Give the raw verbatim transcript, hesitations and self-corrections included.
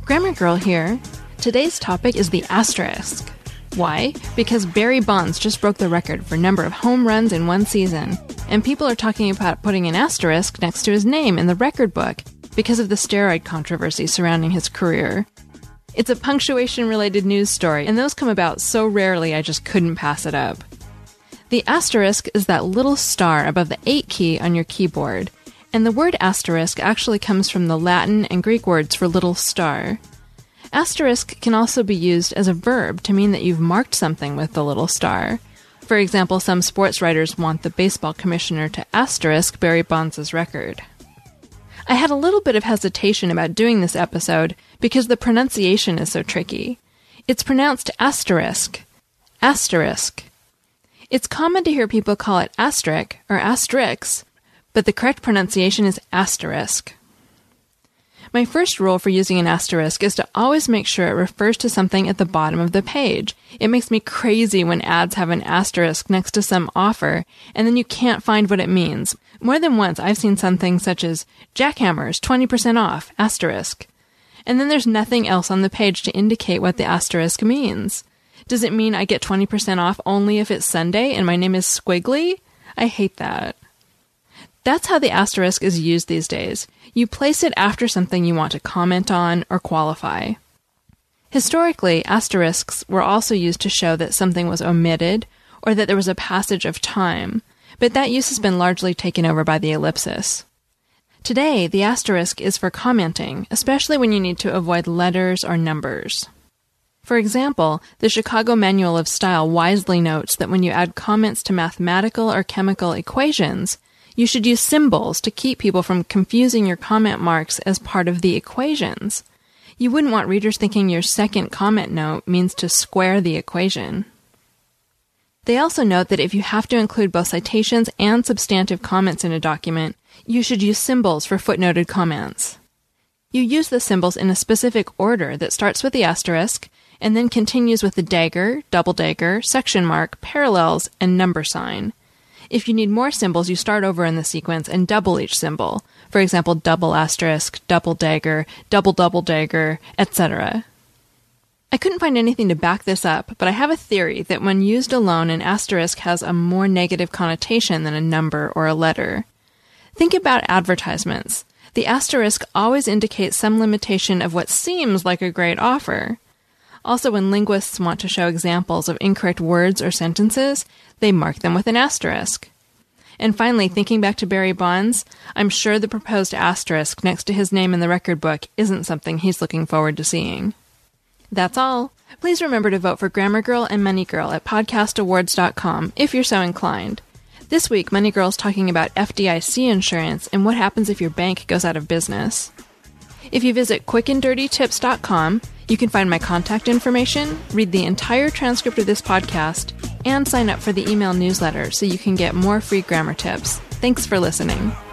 Grammar Girl here. Today's topic is the asterisk. Why? Because Barry Bonds just broke the record for number of home runs in one season, and people are talking about putting an asterisk next to his name in the record book because of the steroid controversy surrounding his career. It's a punctuation-related news story, and those come about so rarely I just couldn't pass it up. The asterisk is that little star above the eight key on your keyboard, and the word asterisk actually comes from the Latin and Greek words for little star. Asterisk can also be used as a verb to mean that you've marked something with the little star. For example, some sports writers want the baseball commissioner to asterisk Barry Bonds' record. I had a little bit of hesitation about doing this episode because the pronunciation is so tricky. It's pronounced asterisk. Asterisk. It's common to hear people call it asterisk or asterix, but the correct pronunciation is asterisk. My first rule for using an asterisk is to always make sure it refers to something at the bottom of the page. It makes me crazy when ads have an asterisk next to some offer, and then you can't find what it means. More than once, I've seen something such as, jackhammers, twenty percent off, asterisk. And then there's nothing else on the page to indicate what the asterisk means. Does it mean I get twenty percent off only if it's Sunday and my name is Squiggly? I hate that. That's how the asterisk is used these days. You place it after something you want to comment on or qualify. Historically, asterisks were also used to show that something was omitted or that there was a passage of time, but that use has been largely taken over by the ellipsis. Today, the asterisk is for commenting, especially when you need to avoid letters or numbers. For example, the Chicago Manual of Style wisely notes that when you add comments to mathematical or chemical equations, you should use symbols to keep people from confusing your comment marks as part of the equations. You wouldn't want readers thinking your second comment note means to square the equation. They also note that if you have to include both citations and substantive comments in a document, you should use symbols for footnoted comments. You use the symbols in a specific order that starts with the asterisk and then continues with the dagger, double dagger, section mark, parallels, and number sign. If you need more symbols, you start over in the sequence and double each symbol. For example, double asterisk, double dagger, double double dagger, et cetera. I couldn't find anything to back this up, but I have a theory that when used alone, an asterisk has a more negative connotation than a number or a letter. Think about advertisements. The asterisk always indicates some limitation of what seems like a great offer. Also, when linguists want to show examples of incorrect words or sentences, they mark them with an asterisk. And finally, thinking back to Barry Bonds, I'm sure the proposed asterisk next to his name in the record book isn't something he's looking forward to seeing. That's all. Please remember to vote for Grammar Girl and Money Girl at podcast awards dot com if you're so inclined. This week, Money Girl's talking about F D I C insurance and what happens if your bank goes out of business. If you visit quick and dirty tips dot com, you can find my contact information, read the entire transcript of this podcast, and sign up for the email newsletter so you can get more free grammar tips. Thanks for listening.